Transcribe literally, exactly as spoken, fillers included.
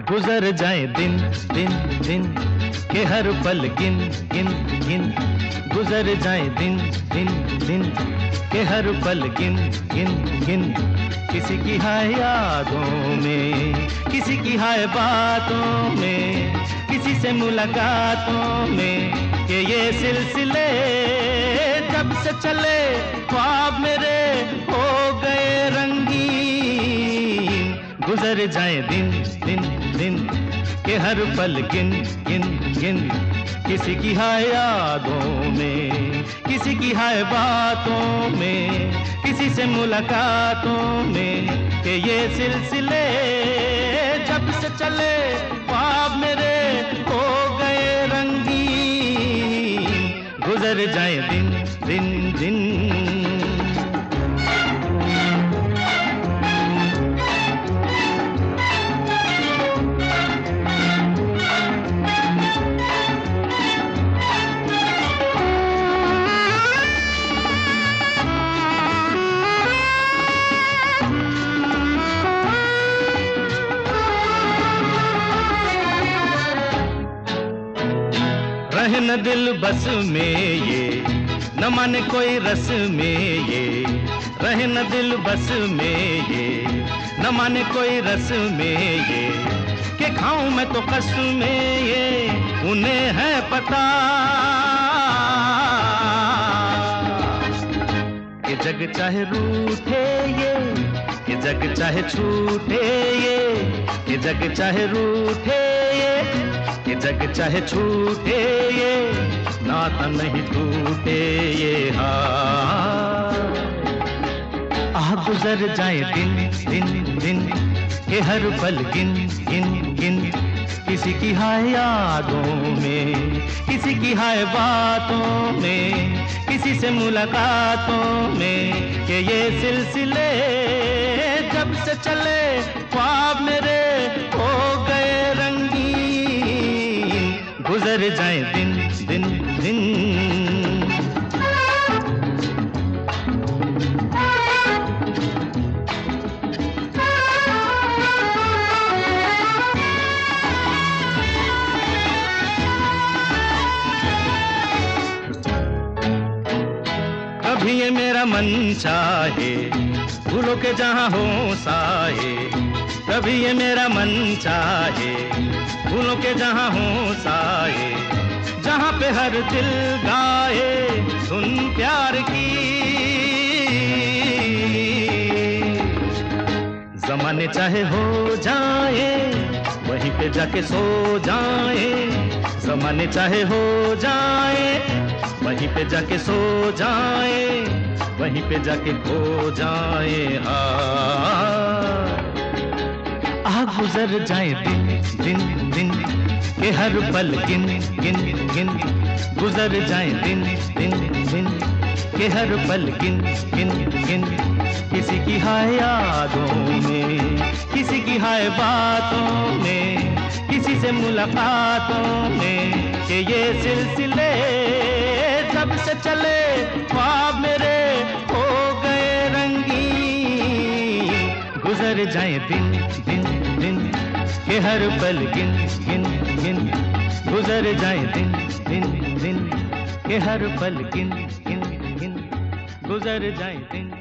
गुजर जाए दिन दिन दिन के हर पल गिन गिन गिन, गुजर जाए दिन दिन दिन के हर पल गिन गिन गिन। किसी की हाय यादों में, किसी की हाय बातों में, किसी से मुलाकातों में, कि ये सिलसिले जब से चले ख्वाब मेरे हो गए रंगीन। गुजर जाए दिन दिन दिन के हर पल गिन गिन गिन, किसी की हाय यादों में, किसी की हाय बातों में, किसी से मुलाकातों में, कि ये सिलसिले जब से चले ख्वाब मेरे हो गए रंगीन। गुजर जाए दिन दिन दिन। रहे न दिल बस में ये, न माने कोई रस में ये, रहे न दिल बस में ये, न माने कोई रस में ये, कि खाऊं मैं तो कसम में ये, उन्हें है पता कि जग चाहे रूठे ये, कि जग चाहे छूटे ये, कि जग चाहे रूठे ये, कि जग चाहे छूटे ये, नाता नहीं टूटे ये। हाँ आ गुजर जाए दिन दिन दिन के हर पल गिन गिन गिन, किसी की हाय यादों में, किसी की हाय बातों में, किसी से मुलाकातों में, कि ये सिलसिले जब से चले ख्वाब मेरे हो गए रंगीन। गुजर जाए दिन दिन दिन। कभी ये मेरा मन चाहे भूलो के जहाँ हो साए, कभी ये मेरा मन चाहे भूलो के जहाँ हो साए, जहाँ पे हर दिल गाए सुन प्यार की। ज़माने चाहे हो जाए वहीं पे जाके सो जाए, ज़माने चाहे हो जाए वहीं पे जाके सो जाए, वहीं पे जाके खो जाए। आ गुजर जाए दिन दिन दिन के हर पल गिन गिन गिन, गुजर जाए दिन दिन दिन के हर पल गिन गिन गिन, किसी की हाय यादों में, किसी की हाय बातों में, किसी से मुलाकातों में, कि ये सिलसिले जब से चले ख्वाब मेरे हो गए रंगीन। गुजर जाए दिन दिन दिन के हर पल गिन गिन गिन, गुजर जाए दिन दिन दिन के हर पल गिन गिन गिन, गुजर जाए दिन।